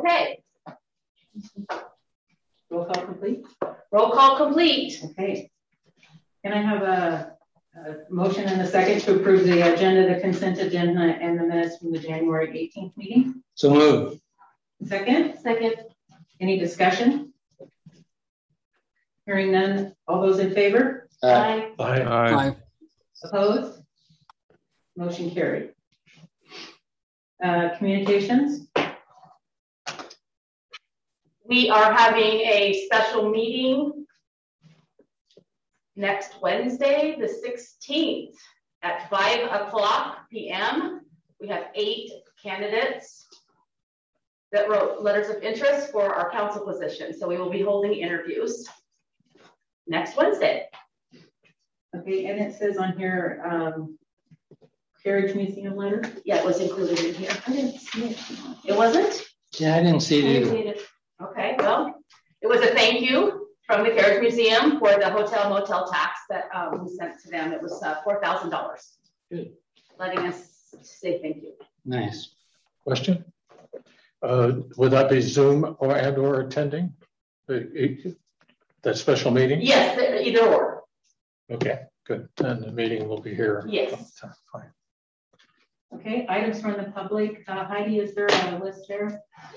Okay. Roll call complete? Roll call complete. Okay. Can I have a motion and a second to approve the agenda, the consent agenda, and the minutes from the January 18th meeting? So moved. Second? Second. Any discussion? Hearing none. All those in favor? Aye. Aye. Opposed? Motion carried. Communications? We are having a special meeting next Wednesday, the 16th at 5:00 p.m. We have 8 candidates that wrote letters of interest for our council position. So we will be holding interviews next Wednesday. Okay, and it says on here, Carriage Museum letter? Yeah, it was included in here. I didn't see it. It wasn't? Yeah, I didn't see it either. Okay, well, it was a thank you from the Carriage Museum for the hotel motel tax that we sent to them. It was $4,000. Good. Letting us say thank you. Nice. Question? Would that be Zoom or attending that special meeting? Yes, either or. Okay, good. Then the meeting will be here. Yes. Fine. Okay, items from the public. Heidi, is there a list there?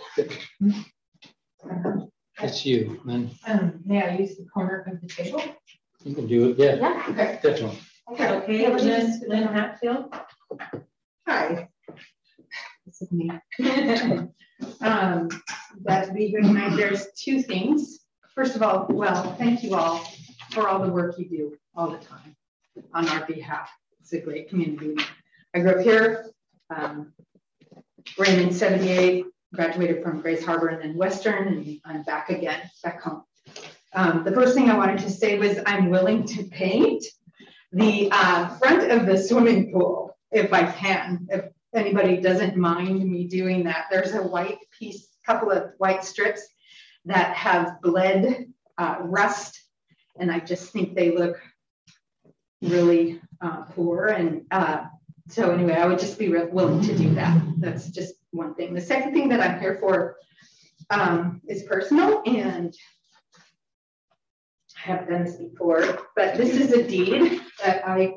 That's you, man. May I use the corner of the table? You can do it. Yeah. Yeah. Okay. Definitely. Okay, Lynn Hatfield. Hi. This is me. That'd be good night. There's 2 things. First of all, well, thank you all for all the work you do all the time on our behalf. It's a great community. I grew up here, ran in 78, graduated from Grace Harbor and then Western, and I'm back again, back home. The first thing I wanted to say was I'm willing to paint the front of the swimming pool if I can. If anybody doesn't mind me doing that, there's a white piece, couple of white strips that have bled rust, and I just think they look really poor. And so anyway, I would just be willing to do that. That's just one thing. The second thing that I'm here for is personal, and I haven't done this before, but this is a deed that I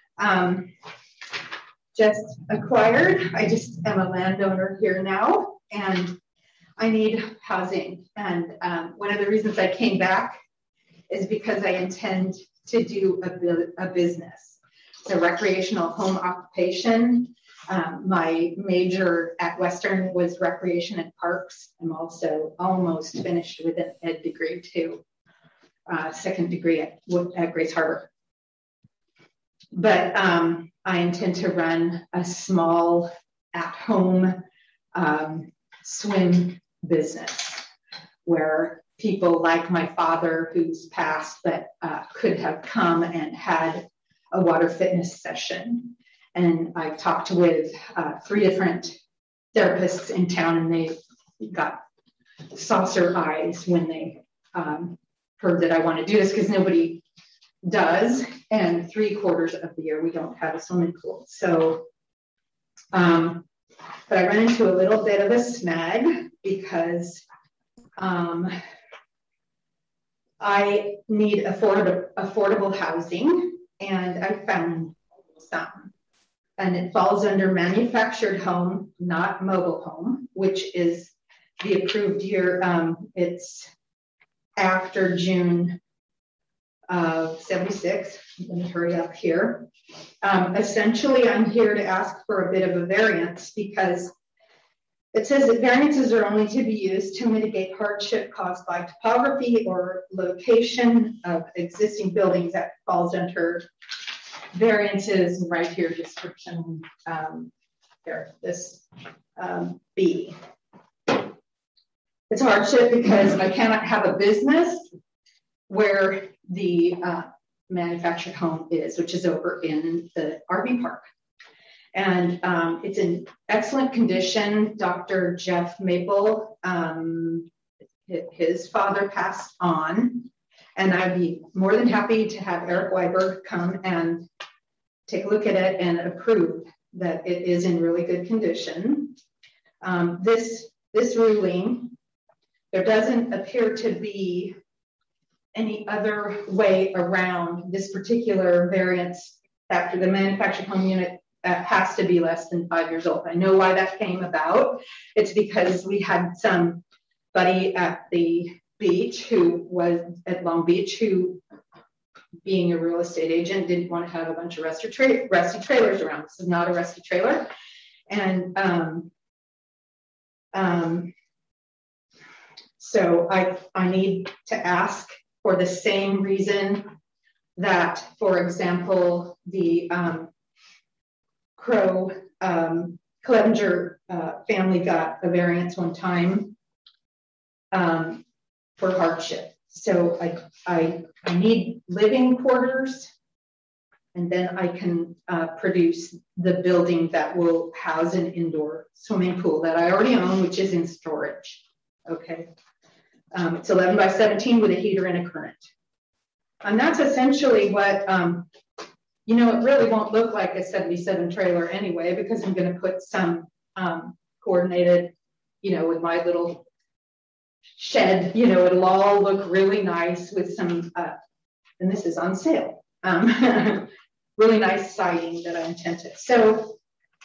just acquired. I just am a landowner here now, and I need housing. And one of the reasons I came back is because I intend to do a business. It's a recreational home occupation. My major at Western was recreation and parks. I'm also almost finished with an ed degree too, second degree at Grace Harbor. But I intend to run a small at-home swim business where people like my father, who's passed, but could have come and had a water fitness session. And I've talked with 3 different therapists in town, and they got saucer eyes when they heard that I want to do this, because nobody does. And 3/4 of the year we don't have a swimming pool. So, but I ran into a little bit of a snag because I need affordable housing, and I found some. And it falls under manufactured home, not mobile home, which is the approved year. It's after June of 76. I'm going to hurry up here. Essentially, I'm here to ask for a bit of a variance, because it says that variances are only to be used to mitigate hardship caused by topography or location of existing buildings. That falls under variances right here, description here, this B. It's a hardship because I cannot have a business where the manufactured home is, which is over in the RV park. And it's in excellent condition. Dr. Jeff Maple, his father passed on, and I'd be more than happy to have Eric Weiberg come and take a look at it and approve that it is in really good condition. This this ruling, there doesn't appear to be any other way around this particular variance after the manufactured home unit has to be less than 5 years old. I know why that came about. It's because we had somebody at the beach who was at Long Beach who, being a real estate agent, didn't want to have a bunch of rusty trailers around. This is not a rusty trailer. And so I need to ask for the same reason that, for example, the Crow Clevenger family got a variance one time for hardship. So I need living quarters, and then I can produce the building that will house an indoor swimming pool that I already own, which is in storage. Okay. It's 11 by 17 with a heater and a current. And that's essentially what, it really won't look like a 77 trailer anyway, because I'm going to put some coordinated, with my little shed, it'll all look really nice with some, and this is on sale, really nice siding that I intend to. So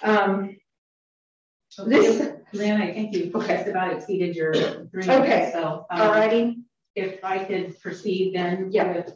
Lynn, I think you just about exceeded your 3 minutes. Okay. So, alrighty. If I could proceed then with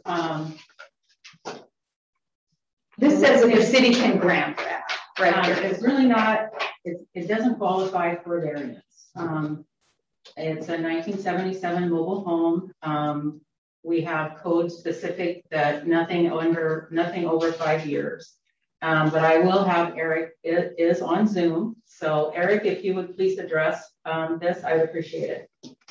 this says that the city can grant that, right? It's really not. It doesn't qualify for variance. It's a 1977 mobile home. We have code specific that nothing over 5 years. But I will have Eric is on Zoom. So Eric, if you would please address this, I would appreciate it.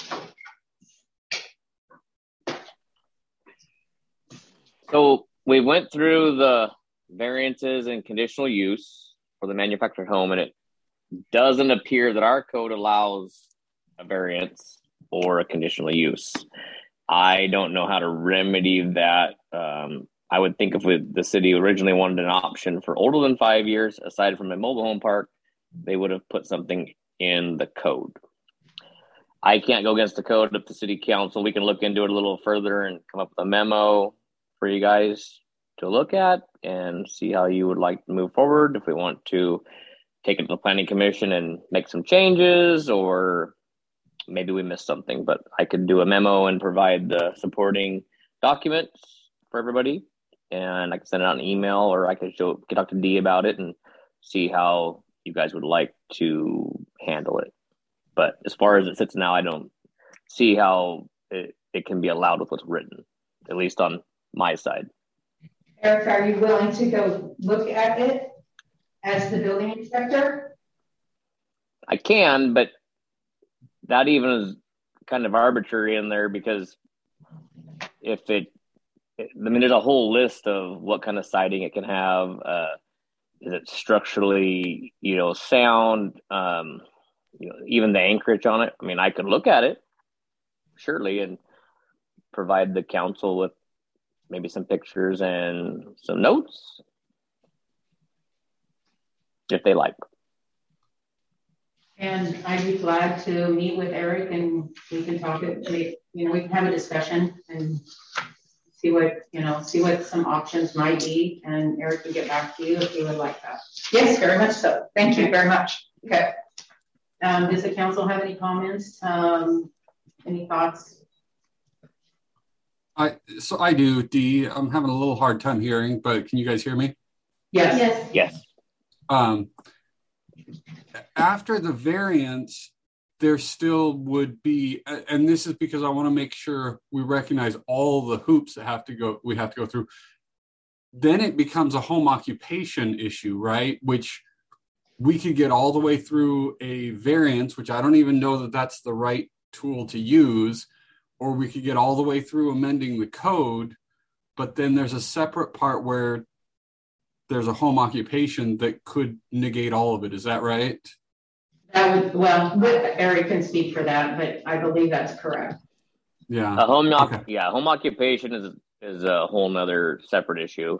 So we went through the variances and conditional use for the manufactured home, and it doesn't appear that our code allows a variance or a conditional use. I don't know how to remedy that. I would think if the city originally wanted an option for older than 5 years, aside from a mobile home park, they would have put something in the code. I can't go against the code of the city council. We can look into it a little further and come up with a memo for you guys to look at and see how you would like to move forward. If we want to take it to the planning commission and make some changes, or maybe we missed something, but I could do a memo and provide the supporting documents for everybody. And I can send it out an email, or I could talk to Dee about it and see how you guys would like to handle it. But as far as it sits now, I don't see how it can be allowed with what's written, at least on my side. Eric, are you willing to go look at it as the building inspector? I can, but that even is kind of arbitrary in there, because there's a whole list of what kind of siding it can have. Is it structurally, sound? Even the anchorage on it. I mean, I could look at it, surely, and provide the council with maybe some pictures and some notes, if they like. And I'd be glad to meet with Eric, and we can talk it. We can have a discussion and see what some options might be, and Eric can get back to you if you would like that. Yes, very much so. Thank you very much. Okay. Does the council have any comments? Any thoughts? I do, Dee. I'm having a little hard time hearing, but can you guys hear me? Yes. Yes. After the variance, there still would be, and this is because I want to make sure we recognize all the hoops that we have to go through. Then it becomes a home occupation issue, right? Which we could get all the way through a variance, which I don't even know that that's the right tool to use, or we could get all the way through amending the code, but then there's a separate part where there's a home occupation that could negate all of it. Is that right? Eric can speak for that, but I believe that's correct. Yeah. Home occupation is a whole nother separate issue.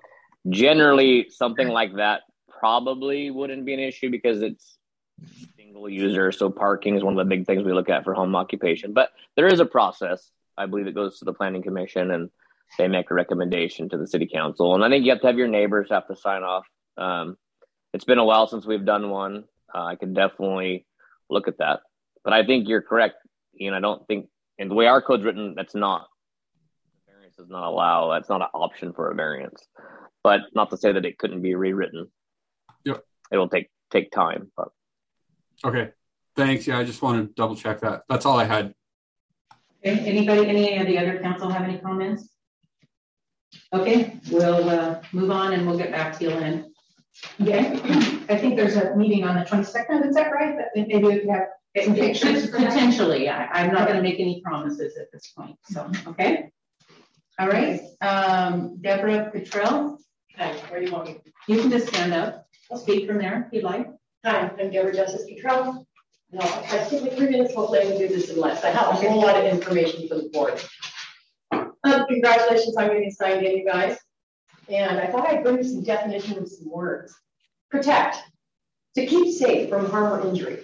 Generally, something like that probably wouldn't be an issue because it's single user. So parking is one of the big things we look at for home occupation. But there is a process. I believe it goes to the planning commission and they make a recommendation to the city council. And I think you have to have your neighbors have to sign off. It's been a while since we've done one. I can definitely look at that. But I think you're correct, Ian. I don't think, and the way our code's written, that's not, variance does not allow, that's not an option for a variance. But not to say that it couldn't be rewritten. Yep. It will take time. But okay. Thanks. Yeah, I just want to double check that. That's all I had. Okay. Anybody, any of the other council have any comments? Okay, we'll move on and we'll get back to you, Lynn. Yeah, I think there's a meeting on the 22nd. Is that right? That maybe we could have some pictures. Potentially, I'm not going to make any promises at this point. So, okay. All right. Deborah Cottrell. Hi, where do you want me? You can just stand up. Speak from there if you'd like. Hi, I'm Deborah Justice Cottrell. No, I give me 3 minutes. Hopefully I can do this in less. I have a whole lot of information for the board. Congratulations on getting signed in, you guys. And I thought I'd bring you some definition and some words. Protect, to keep safe from harm or injury.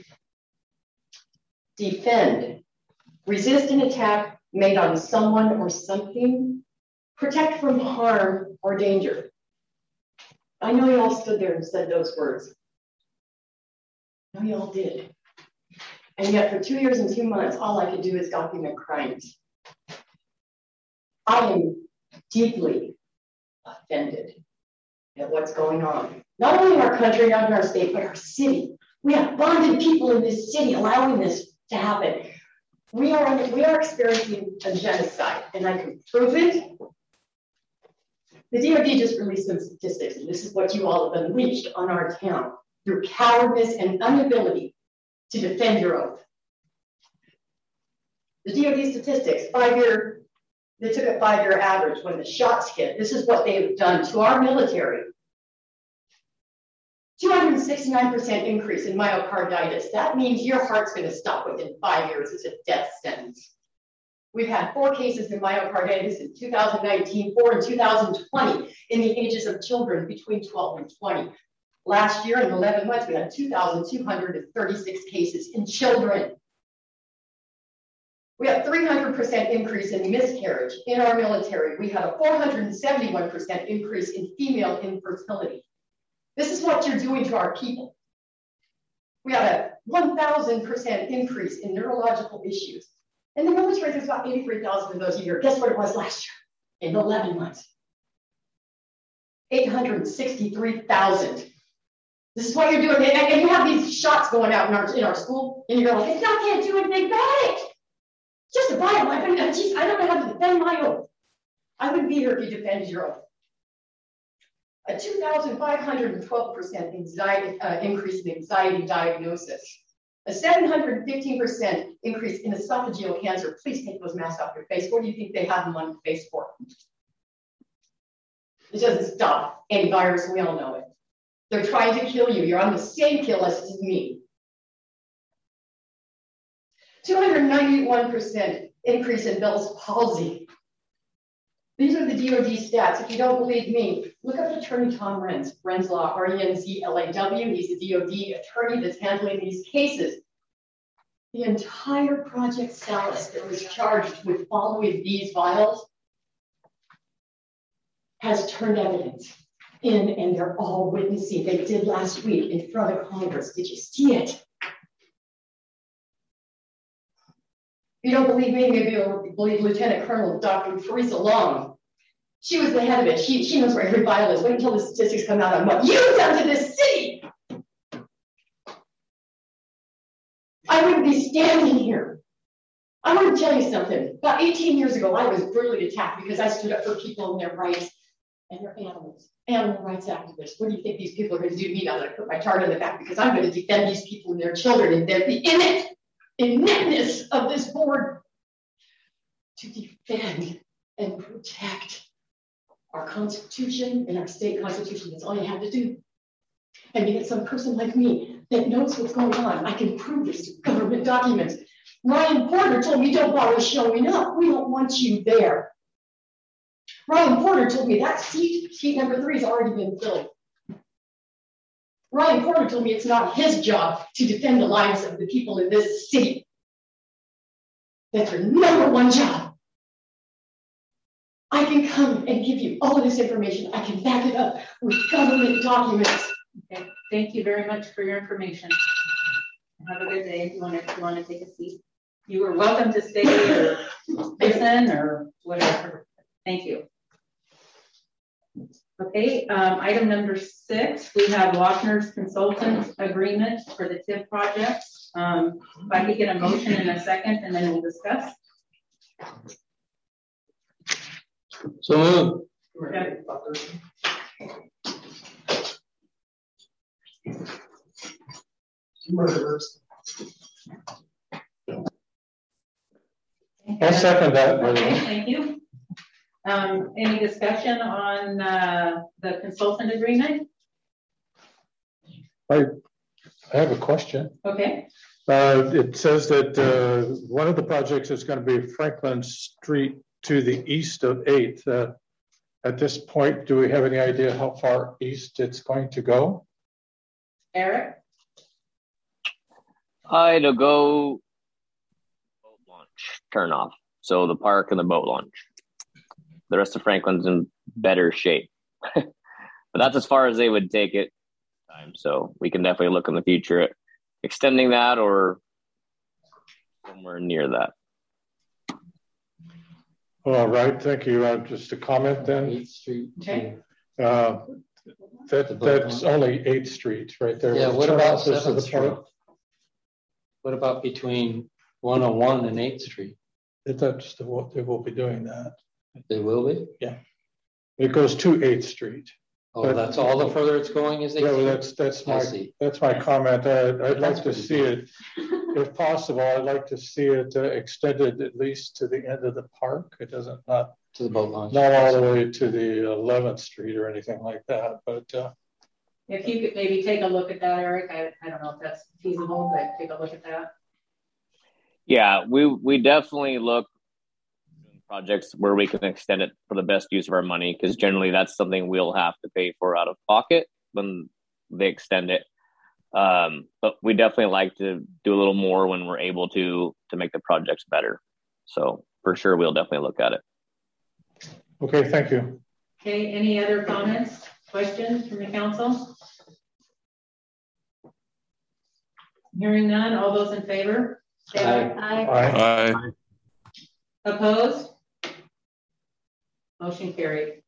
Defend, resist an attack made on someone or something. Protect from harm or danger. I know you all stood there and said those words. I know you all did. And yet for 2 years and 2 months, all I could do is document crimes. I am deeply offended at what's going on. Not only in our country, not in our state, but our city. We have bonded people in this city allowing this to happen. We are experiencing a genocide, and I can prove it. The DOD just released some statistics, and this is what you all have unleashed on our town through cowardice and inability to defend your oath. The DOD statistics, they took a 5-year average when the shots hit. This is what they've done to our military. 269% increase in myocarditis. That means your heart's going to stop within 5 years. It's a death sentence. We've had 4 cases in myocarditis in 2019, 4 in 2020 in the ages of children between 12 and 20. Last year in 11 months, we had 2,236 cases in children. We have 300% increase in miscarriage in our military. We had a 471% increase in female infertility. This is what you're doing to our people. We had a 1,000% increase in neurological issues. In the military, there's about 83,000 of those a year. Guess what it was last year in 11 months? 863,000. This is what you're doing. And you have these shots going out in our school, and you're like, I can't do anything about it. Just a Bible. I don't know how to defend my oath. I wouldn't be here if you defended your oath. A 2,512% increase in anxiety diagnosis. A 715% increase in esophageal cancer. Please take those masks off your face. What do you think they have them on your face for? It doesn't stop any virus. We all know it. They're trying to kill you. You're on the same kill list as me. 291% increase in Bell's palsy. These are the DOD stats. If you don't believe me, look up Attorney Tom Renz, Renzlaw, R-E-N-Z-L-A-W. He's the DOD attorney that's handling these cases. The entire Project Salus that was charged with following these files has turned evidence in, and they're all witnessing. They did last week in front of Congress. Did you see it? If you don't believe me, maybe you'll believe Lieutenant Colonel Dr. Teresa Long. She was the head of it. She knows where every file is. Wait until the statistics come out on what you've done to this city. I wouldn't be standing here. I want to tell you something. About 18 years ago, I was brutally attacked because I stood up for people and their rights and their animals, animal rights activists. What do you think these people are going to do to me now that I put my target on the back? Because I'm going to defend these people and their children and the ineptness of this board to defend and protect our Constitution and our state constitution. That's all you have to do. And you get some person like me that knows what's going on. I can prove this to government documents. Ryan Porter told me, don't bother showing up. We don't want you there. Ryan Porter told me that seat number 3 has already been filled. Ryan Porter told me it's not his job to defend the lives of the people in this city. That's her number one job. I can come and give you all of this information. I can back it up with government documents. Okay, thank you very much for your information. Have a good day. You want to take a seat? You are welcome to stay or listen or whatever. Thank you. Okay, item number 6, we have Lochner's consultant agreement for the TIP project. If I could get a motion in a second and then we'll discuss. So moved. Okay. Murderers. I'll second that. Okay, thank you. Any discussion on the consultant agreement? I have a question. Okay. It says that one of the projects is going to be Franklin Street to the east of 8th. At this point, do we have any idea how far east it's going to go? Eric? It'll go boat launch, turn off. So the park and the boat launch. The rest of Franklin's in better shape. But that's as far as they would take it. So we can definitely look in the future at extending that or somewhere near that. All right, thank you. Just a comment then. 8th Street. Okay. That's only 8th Street right there. Yeah, what about Turn off 7th the Street? park. What about between 101 and 8th Street? That's what they will be doing that. They will be? Yeah. It goes to 8th Street. Oh, But- that's all the further it's going is 8th Yeah, Street? well, I see. that's my comment. I'd like to pretty see it, if possible, I'd like to see it extended at least to the end of the park. It doesn't, not To the boat launch. all the way to the 11th Street or anything like that, but If you could maybe take a look at that, Eric. I don't know if that's feasible, but take a look at that. Yeah, we definitely look at projects where we can extend it for the best use of our money, because generally that's something we'll have to pay for out of pocket when they extend it. But we definitely like to do a little more when we're able to make the projects better. So for sure, we'll definitely look at it. okay, thank you. Okay, any other comments, questions from the council? Hearing none, all those in favor? Say aye. Aye. Aye. Opposed? Motion carried.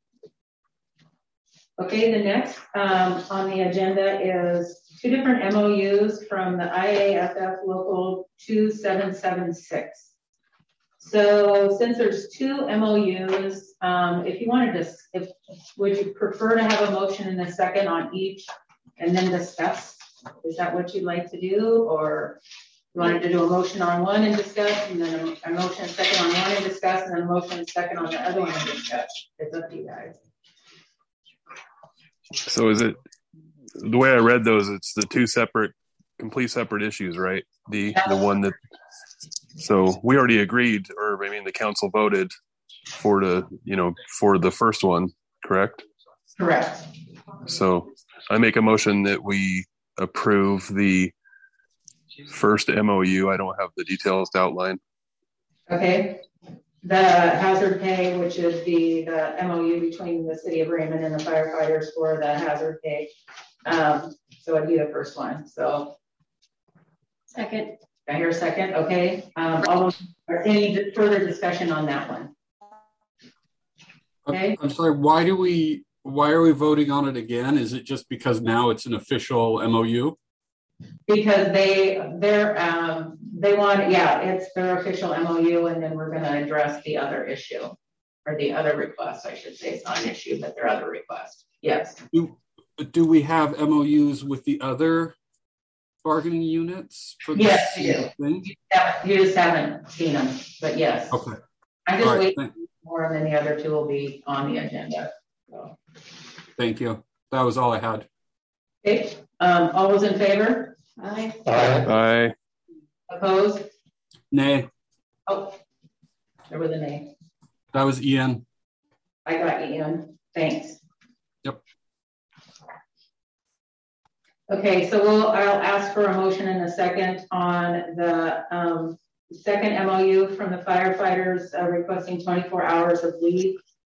Okay, the next on the agenda is 2 different MOUs from the IAFF Local 2776. So since there's 2 MOUs, if you wanted to, would you prefer to have a motion in a second on each and then discuss? Is that what you'd like to do, or you wanted to do a motion on one and discuss, and then a motion second on one and discuss, and then a motion second on the other one and discuss? It's up to you guys. So is it, the way I read those, it's the 2 separate, complete separate issues, right? The one that, so we already agreed, or I mean, the council voted for the first one, correct? Correct. So I make a motion that we approve the first MOU. I don't have the details to outline. Okay. The hazard pay, which is the MOU between the city of Raymond and the firefighters for the hazard pay. So it'd be the first one. So second. I hear a second. Okay. Any further discussion on that one? Okay. I'm sorry. Why are we voting on it again? Is it just because now it's an official MOU? Because they want, it's their official MOU, and then we're going to address the other issue, or the other request, I should say. It's not an issue, but their other request. Yes. Do we have MOUs with the other bargaining units? For yes, you do. Thing? You just haven't seen them, but yes. Okay. I'm just waiting more, and then the other 2 will be on the agenda. So. Thank you. That was all I had. Okay. All those in favor? Aye. Aye. Opposed? Nay. Oh, there was a nay. That was Ian. I got Ian. Thanks. Yep. Okay, so I'll ask for a motion in a second on the second MOU from the firefighters requesting 24 hours of leave.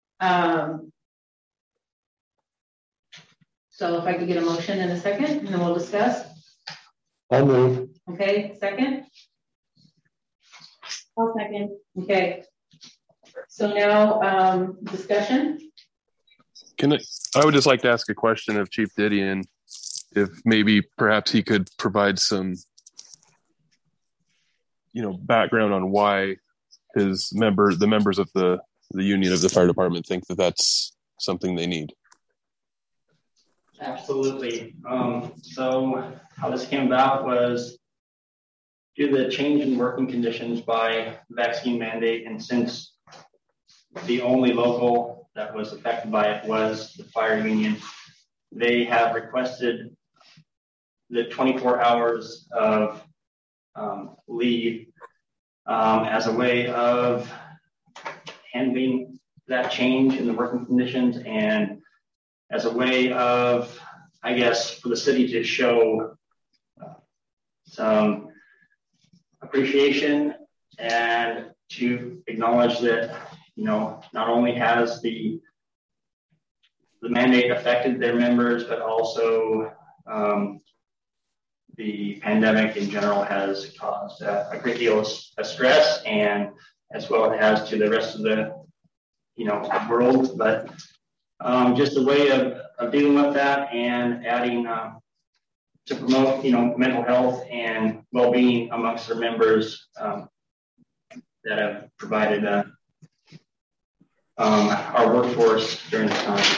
So if I could get a motion in a second, and then we'll discuss. I'll move. Okay, second. I'll second. Okay. So now discussion. I would just like to ask a question of Chief Didion, if maybe perhaps he could provide some, background on why the members of the union of the fire department think that that's something they need. Absolutely. So how this came about was due to the change in working conditions by vaccine mandate, and since the only local that was affected by it was the fire union, they have requested the 24 hours of leave as a way of handling that change in the working conditions, and as a way of, I guess, for the city to show some appreciation and to acknowledge that, not only has the mandate affected their members, but also the pandemic in general has caused a great deal of stress, and as well it has to the rest of the, world. But just a way of dealing with that and adding to promote, mental health and well-being amongst their members that have provided our workforce during this time.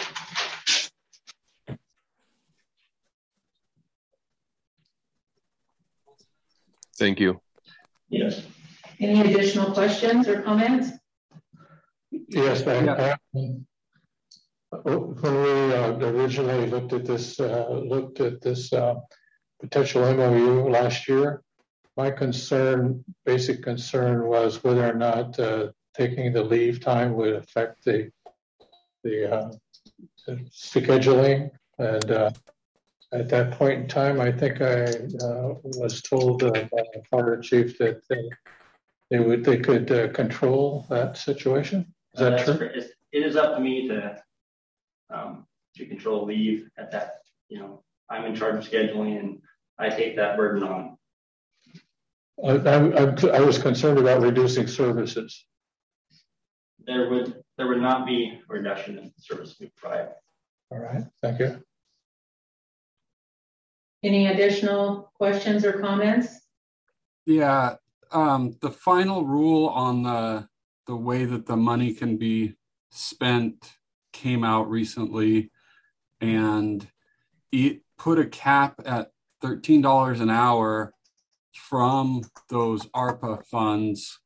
Thank you. Yes. Any additional questions or comments? Yes, when we originally looked at this potential MOU last year, my basic concern was whether or not taking the leave time would affect the scheduling. And at that point in time, I think I was told by the fire chief that they could control that situation. Is that true? It is up to me to control leave at that. I'm in charge of scheduling, and I take that burden on. I was concerned about reducing services. There would not be a reduction in service we provide. All right, thank you. Any additional questions or comments? Yeah, the final rule on the way that the money can be spent came out recently, and it put a cap at $13 an hour from those ARPA funds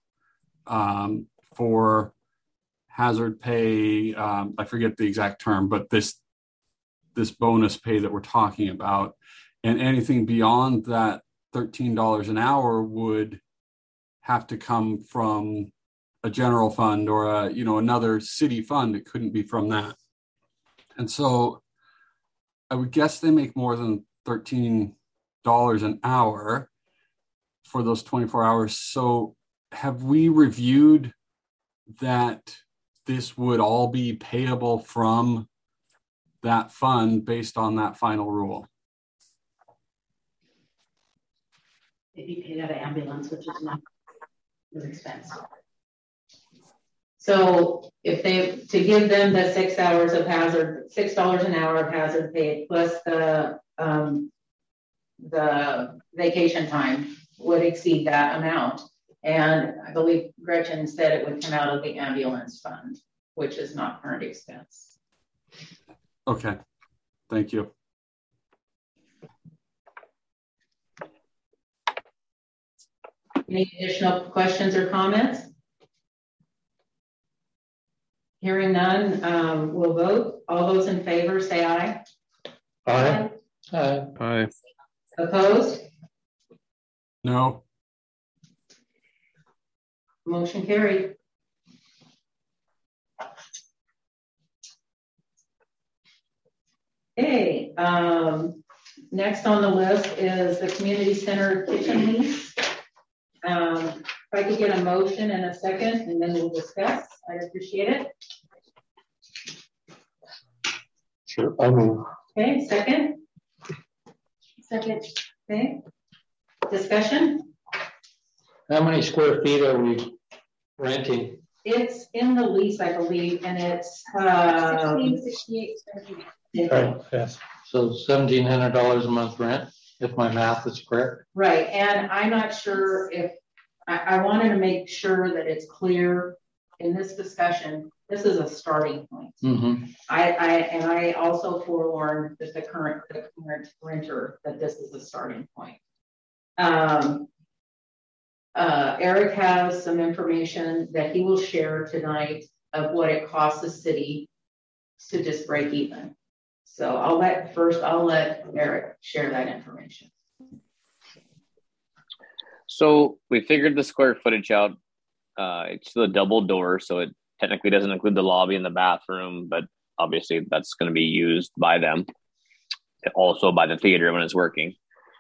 for hazard pay. I forget the exact term, but this bonus pay that we're talking about, and anything beyond that $13 an hour would have to come from a general fund or another city fund. It couldn't be from that. And so I would guess they make more than $13 an hour for those 24 hours. So have we reviewed that this would all be payable from that fund based on that final rule? If you paid out an ambulance, which is not as expensive. So if to give them the 6 hours of hazard, $6 an hour of hazard pay plus the vacation time would exceed that amount. And I believe Gretchen said it would come out of the ambulance fund, which is not current expense. Okay, thank you. Any additional questions or comments? Hearing none, we'll vote. All those in favor say aye. Aye. Aye. Aye. Opposed? No. Motion carried. Okay, Next on the list is the community center kitchen lease. If I could get a motion and a second, and then we'll discuss, I'd appreciate it. Sure. I mean, Okay, second. Second. Okay. Discussion. How many square feet are we renting? It's in the lease, I believe, and it's 1668. right, yes. So $1,700 a month rent, if my math is correct. Right, and I'm not sure if I wanted to make sure that it's clear in this discussion. This is a starting point. Mm-hmm. I also forewarned that the current renter that this is a starting point. Eric has some information that he will share tonight of what it costs the city to just break even. So I'll let Eric share that information. So we figured the square footage out. It's the double door, so it technically doesn't include the lobby and the bathroom, but obviously that's going to be used by them, also by the theater when it's working.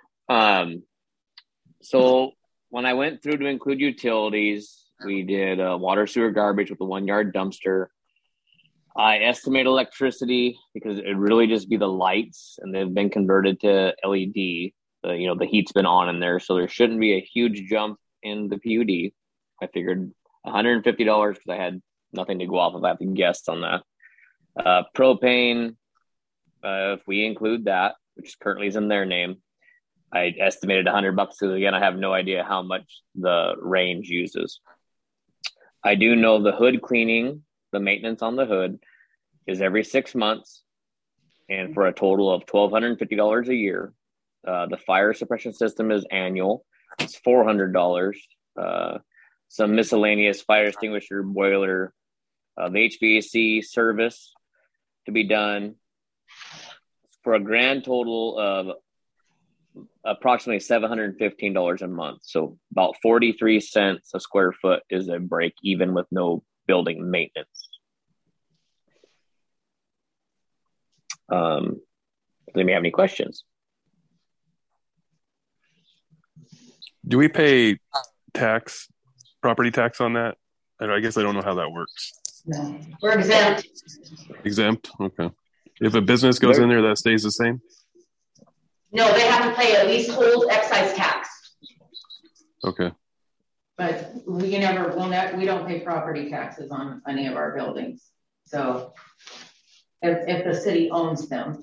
So when I went through to include utilities, we did water, sewer, garbage with a 1 yard dumpster. I estimate electricity because it'd really just be the lights, and they've been converted to LED. The heat's been on in there, so there shouldn't be a huge jump in the PUD. I figured $150 because I had nothing to go off of. I have to guess on that. Propane, if we include that, which currently is in their name, I estimated $100 because, again, I have no idea how much the range uses. I do know the hood cleaning, the maintenance on the hood is every 6 months, and for a total of $1,250 a year. The fire suppression system is annual. It's $400. Some miscellaneous fire extinguisher, boiler, the HVAC service to be done for a grand total of approximately $715 a month. So about 43 cents a square foot is a break even with no building maintenance. Does anybody have any questions? Do we pay property tax on that? I guess I don't know how that works. No. We're exempt. Exempt? Okay. If a business goes in there, that stays the same? No, they have to pay a leasehold excise tax. Okay. But we don't pay property taxes on any of our buildings. So if the city owns them.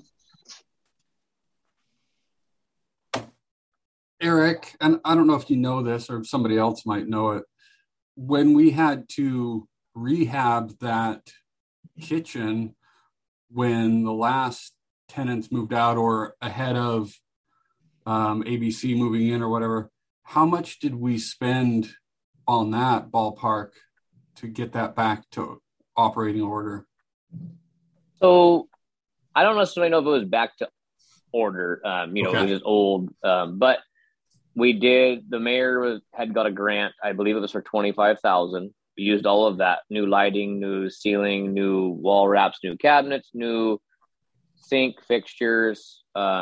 Eric, and I don't know if you know this or somebody else might know it, when we had to rehab that kitchen when the last tenants moved out or ahead of ABC moving in or whatever, how much did we spend on that ballpark to get that back to operating order? So I don't necessarily know if it was back to order. Okay. It was just old, but we did. The mayor had got a grant. I believe it was for $25,000. We used all of that: new lighting, new ceiling, new wall wraps, new cabinets, new sink fixtures.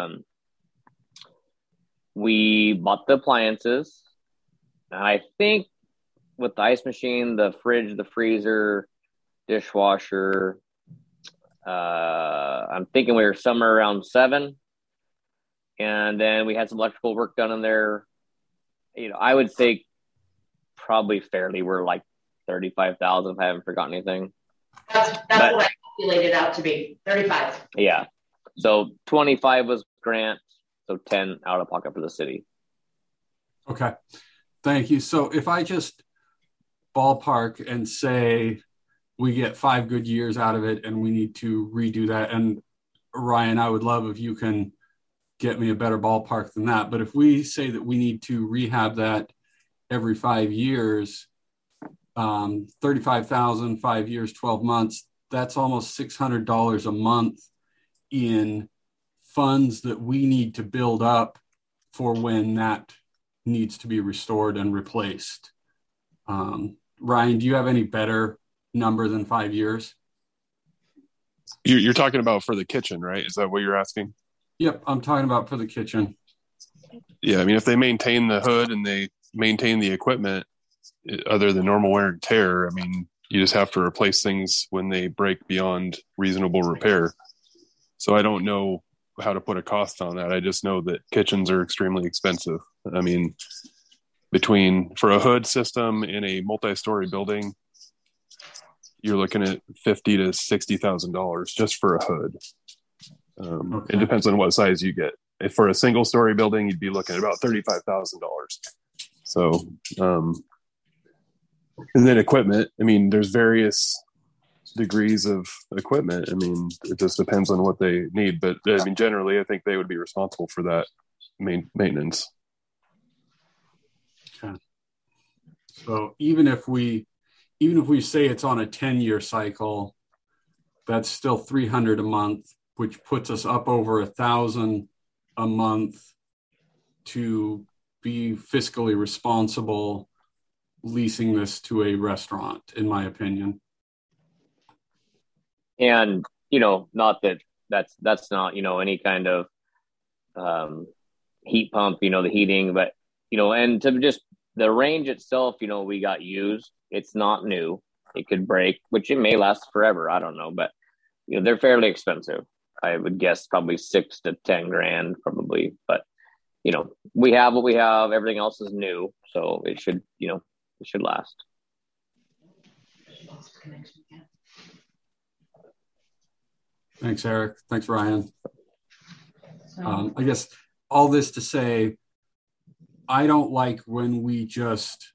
We bought the appliances. And I think with the ice machine, the fridge, the freezer, dishwasher, I'm thinking we were somewhere around $7,000. And then we had some electrical work done in there. I would say probably fairly we're like $35,000 if I haven't forgotten anything. That's what I calculated out to be, 35. Yeah. So 25 was grant, so 10 out of pocket for the city. Okay. Thank you. So if I just ballpark and say we get 5 good years out of it and we need to redo that, and Ryan, I would love if you can get me a better ballpark than that. But if we say that we need to rehab that every 5 years, 35,000, 5 years, 12 months, that's almost $600 a month in funds that we need to build up for when that needs to be restored and replaced. Ryan, do you have any better number than 5 years? You're talking about for the kitchen, right? Is that what you're asking? Yep, I'm talking about for the kitchen. Yeah, I mean, if they maintain the hood and they maintain the equipment, other than normal wear and tear, I mean, you just have to replace things when they break beyond reasonable repair. So I don't know how to put a cost on that. I just know that kitchens are extremely expensive. I mean, for a hood system in a multi-story building, you're looking at $50,000 to $60,000 just for a hood. Okay. It depends on what size you get. If for a single story building, you'd be looking at about $35,000. So, and then equipment, I mean, there's various degrees of equipment. I mean, it just depends on what they need. But I mean, generally, I think they would be responsible for that maintenance. Okay. So even if we say it's on a 10-year cycle, that's still $300 a month, which puts us up over $1,000 a month to be fiscally responsible leasing this to a restaurant, in my opinion. And, not that's not, any kind of heat pump, the heating, but, and to just the range itself, we got used. It's not new. It could break, which it may last forever. I don't know, but, they're fairly expensive. I would guess probably $6,000 to $10,000 probably, but, we have what we have. Everything else is new. So it should, it should last. Thanks, Eric. Thanks, Ryan. I guess all this to say, I don't like when we just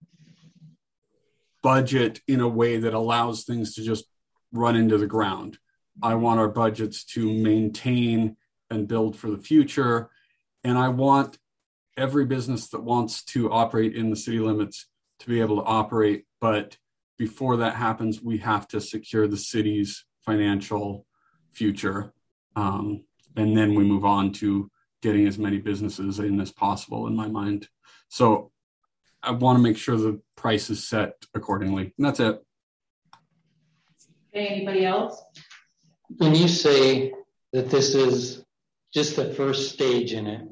budget in a way that allows things to just run into the ground. I want our budgets to maintain and build for the future. And I want every business that wants to operate in the city limits to be able to operate. But before that happens, we have to secure the city's financial future. And then we move on to getting as many businesses in as possible, in my mind. So I want to make sure the price is set accordingly. And that's it. Okay, anybody else? When you say that this is just the first stage in it,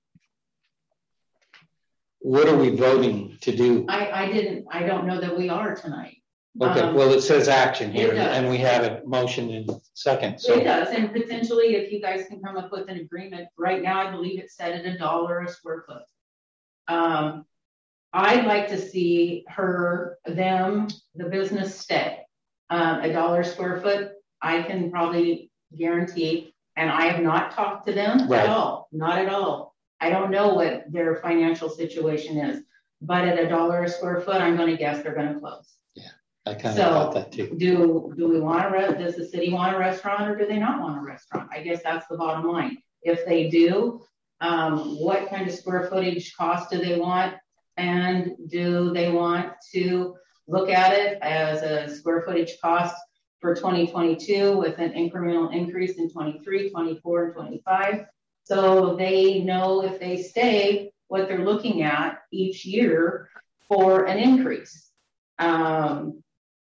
what are we voting to do? I don't know that we are tonight. Okay, well, it says action here, It does. and we have a motion in second. So It does, and potentially if you guys can come up with an agreement, right now I believe it's set at $1 a square foot. I'd like to see the business stay. $1 a square foot, I can probably guarantee, and I have not talked to them at all, not at all. I don't know what their financial situation is, but at $1 a square foot, I'm going to guess they're going to close. Yeah, I kind of thought that too. Do we want does the city want a restaurant or do they not want a restaurant? I guess that's the bottom line. If they do, what kind of square footage cost do they want? And do they want to look at it as a square footage cost for 2022 with an incremental increase in 23, 24, and 25? So they know if they stay what they're looking at each year for an increase. They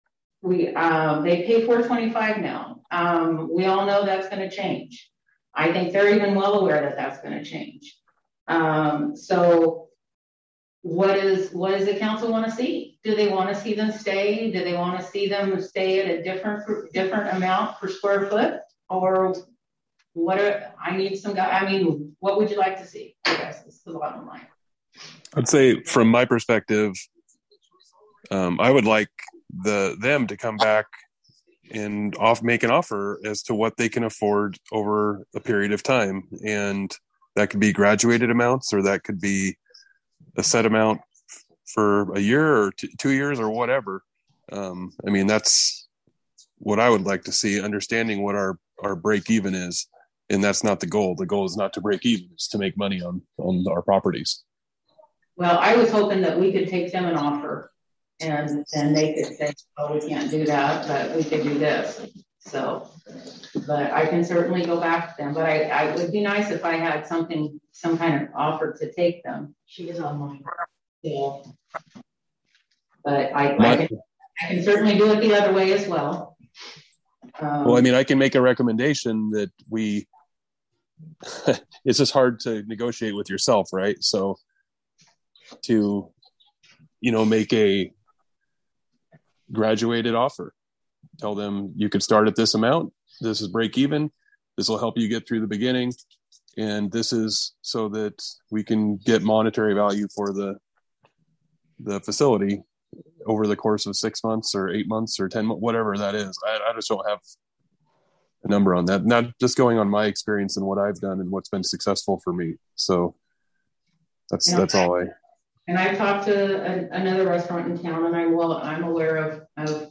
pay $4.25 now. We all know that's going to change. I think they're even well aware that that's going to change. So what does the council want to see? Do they want to see them stay? Do they want to see them stay at a different amount per square foot? Or what would you like to see? I guess is the bottom line. I'd say from my perspective, I would like them to come back and make an offer as to what they can afford over a period of time. And that could be graduated amounts, or that could be a set amount for a year or 2 years or whatever. I mean, that's what I would like to see, understanding what our break even is. And that's not the goal. The goal is not to break even, it's to make money on our properties. Well, I was hoping that we could take them an offer and they could say, oh, we can't do that, but we could do this. So, but I can certainly go back to them, but I would be nice if I had some kind of offer to take them. She is online. Yeah. But I can certainly do it the other way as well. Well, I mean, I can make a recommendation that we it's just hard to negotiate with yourself, right? So to, make a graduated offer, tell them you could start at this amount. This is break even. This will help you get through the beginning. And this is so that we can get monetary value for the facility over the course of 6 months or 8 months or 10 months, whatever that is. I just don't have a number on that. Not just going on my experience and what I've done and what's been successful for me. So that's all I. And I talked to another restaurant in town, and I'm aware of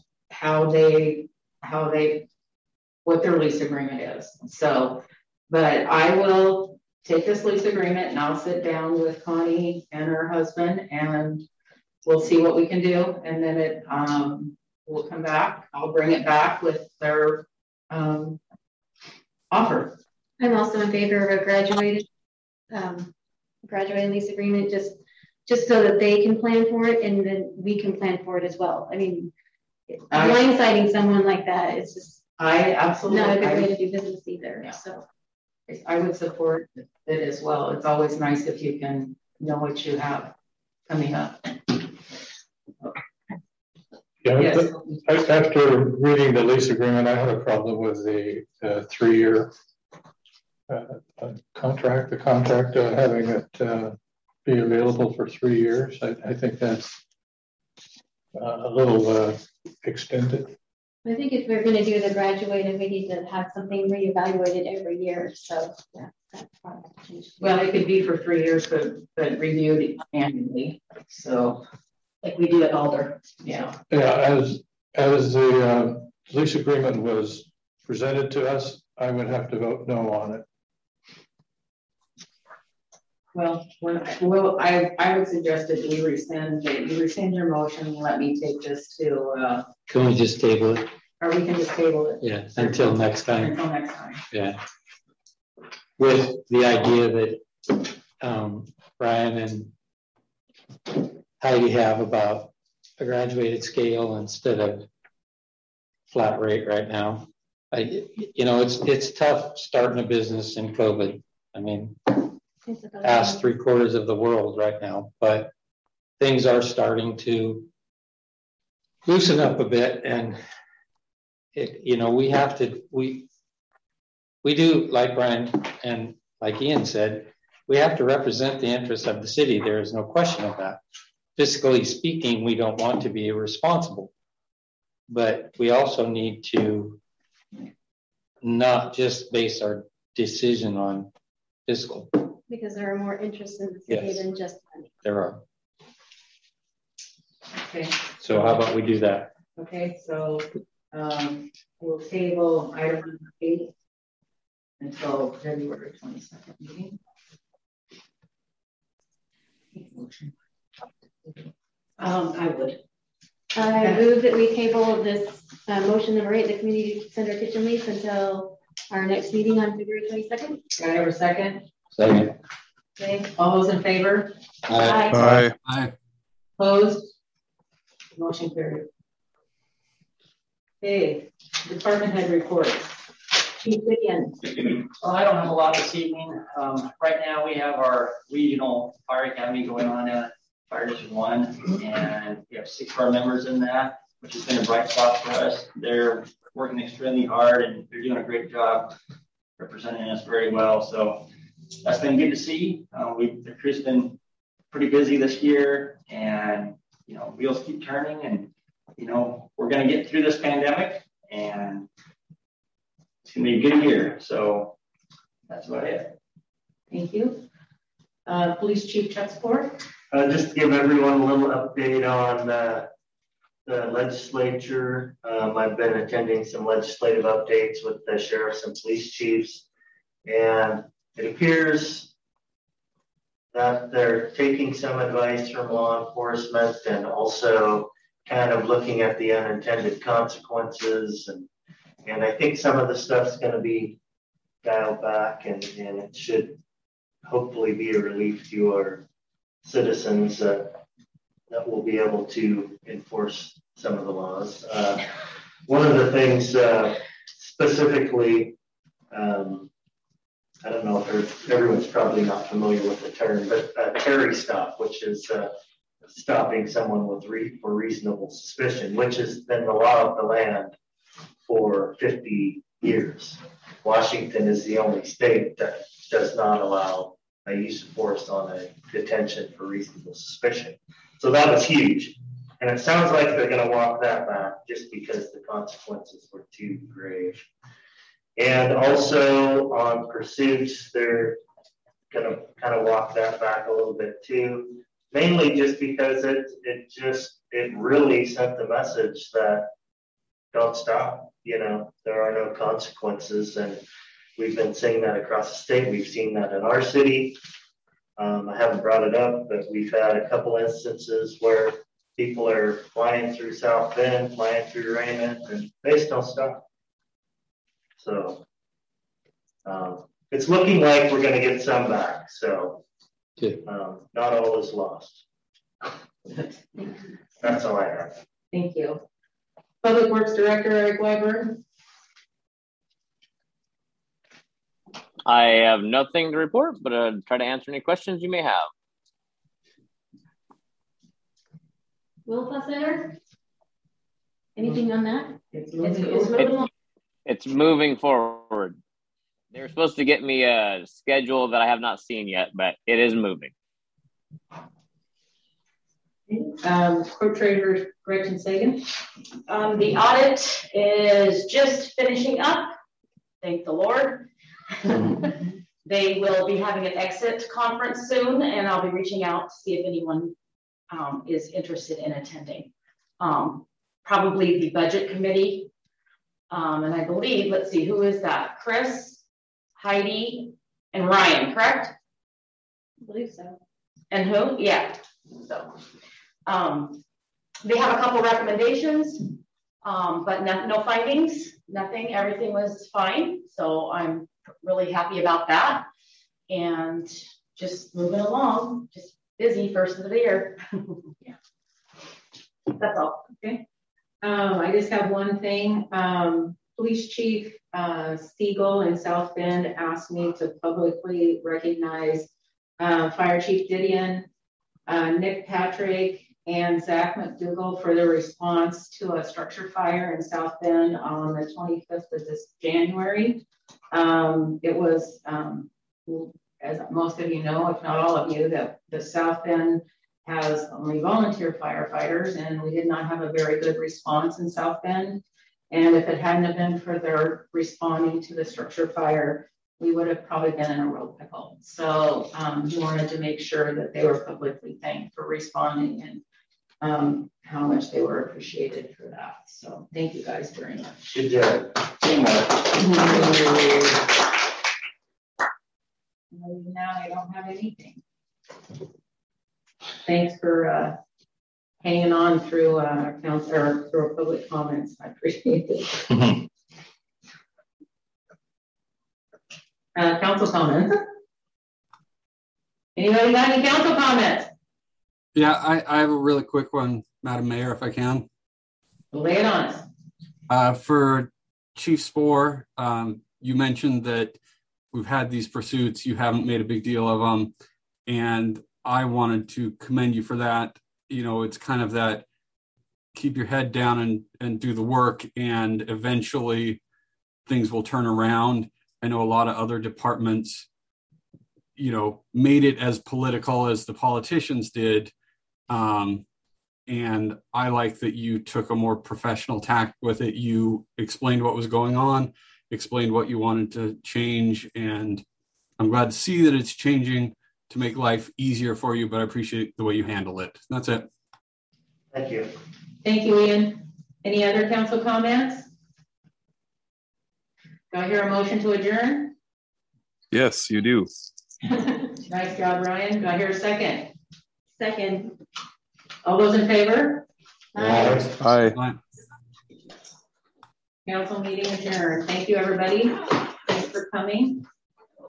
what their lease agreement is. So, but I will take this lease agreement and I'll sit down with Connie and her husband and we'll see what we can do. And then we'll come back. I'll bring it back with their offer. I'm also in favor of a graduated lease agreement, just so that they can plan for it and then we can plan for it as well. I mean, blindsiding someone like that is just absolutely not a good way to do business either. Yeah. So I would support it as well. It's always nice if you can know what you have coming up. Yeah, yes. After reading the lease agreement, I had a problem with the 3-year contract. The contract having it be available for 3 years. I think that's a little extended. I think if we're going to do the graduated, we need to have something reevaluated every year. So yeah, that's probably changed. Well, it could be for 3 years, but reviewed annually. So like we do at Alder. Yeah. Yeah. As the lease agreement was presented to us, I would have to vote no on it. Well, I would suggest that you rescind your motion and let me take this to. Can we just table it? Or we can just table it. Yeah, until next time. Until next time. Yeah. With the idea that Brian and Heidi have about a graduated scale instead of flat rate right now. It's tough starting a business in COVID. I mean, past 3/4 of the world right now, but things are starting to loosen up a bit, and we do, like Brian and like Ian said, we have to represent the interests of the city. There is no question of that. Fiscally speaking, we don't want to be irresponsible, but we also need to not just base our decision on fiscal. Because there are more interests in the city than just money. There are. Okay. So how about we do that? Okay, so we'll table item 8 until February 22nd meeting. I would. I move that we table this motion number 8, the community center kitchen lease, until our next meeting on February 22nd. Can I have a second? Second. Okay, all those in favor? Aye. Aye. Opposed? Motion carried. Okay, department head reports. Chief Wiggins. Well, I don't have a lot this evening. Right now we have our regional fire academy going on at Fire District 1, and we have 6 of our members in that, which has been a bright spot for us. They're working extremely hard and they're doing a great job representing us very well. So that's been good to see. The crew's been pretty busy this year, and wheels keep turning, and we're going to get through this pandemic, and it's going to be a good year. So that's about it. Thank you. Police Chief Chuck Sport. Just to give everyone a little update on the legislature. I've been attending some legislative updates with the sheriffs and police chiefs, and it appears that they're taking some advice from law enforcement and also kind of looking at the unintended consequences. And I think some of the stuff's going to be dialed back, and it should hopefully be a relief to our citizens that will be able to enforce some of the laws. One of the things specifically, I don't know if everyone's probably not familiar with the term, but Terry stop, which is stopping someone for reasonable suspicion, which has been the law of the land for 50 years. Washington is the only state that does not allow a use of force on a detention for reasonable suspicion. So that was huge. And it sounds like they're going to walk that back just because the consequences were too grave. And also on pursuits, they're going to kind of walk that back a little bit too. Mainly just because it really sent the message that don't stop, there are no consequences. And we've been seeing that across the state. We've seen that in our city. I haven't brought it up, but we've had a couple instances where people are flying through South Bend, flying through Raymond, and they just don't stop. So it's looking like we're going to get some back. So not all is lost. That's all I have. Thank you. Public Works Director Eric Weiberg. I have nothing to report, but I'll try to answer any questions you may have. Will Center? Anything on that? It's moving forward. They were supposed to get me a schedule that I have not seen yet, but it is moving. Court Treasurer Gretchen Sagan. The audit is just finishing up. Thank the Lord. They will be having an exit conference soon, and I'll be reaching out to see if anyone is interested in attending. Probably the budget committee. And I believe, let's see, who is that? Chris, Heidi, and Ryan, correct? I believe so. And who? Yeah. So they have a couple recommendations, but no findings, nothing. Everything was fine. So I'm really happy about that. And just moving along, just busy first of the year. Yeah. That's all. Okay. I just have one thing. Police Chief Siegel in South Bend asked me to publicly recognize Fire Chief Didion, Nick Patrick, and Zach McDougall for their response to a structure fire in South Bend on the 25th of this January. It was, as most of you know, if not all of you, that the South Bend has only volunteer firefighters, and we did not have a very good response in South Bend. And if it hadn't have been for their responding to the structure fire, we would have probably been in a real pickle. So we wanted to make sure that they were publicly thanked for responding and how much they were appreciated for that. So thank you guys very much. Good job. Now I don't have anything. Thanks for hanging on through through public comments. I appreciate it. Council comments. Anybody got any council comments? Yeah, I have a really quick one, Madam Mayor, if I can. Lay it on us. For Chief Spoor, you mentioned that we've had these pursuits. You haven't made a big deal of them. And I wanted to commend you for that. You know, it's kind of that keep your head down and do the work, and eventually things will turn around. I know a lot of other departments, you know, made it as political as the politicians did. And I like that you took a more professional tack with it. You explained what was going on, explained what you wanted to change. And I'm glad to see that it's changing to make life easier for you, but I appreciate the way you handle it. That's it. Thank you. Thank you, Ian. Any other council comments? Do I hear a motion to adjourn? Yes, you do. Nice job, Ryan. Do I hear a second? Second. All those in favor? Aye. Aye. Council meeting adjourned. Thank you, everybody. Thanks for coming.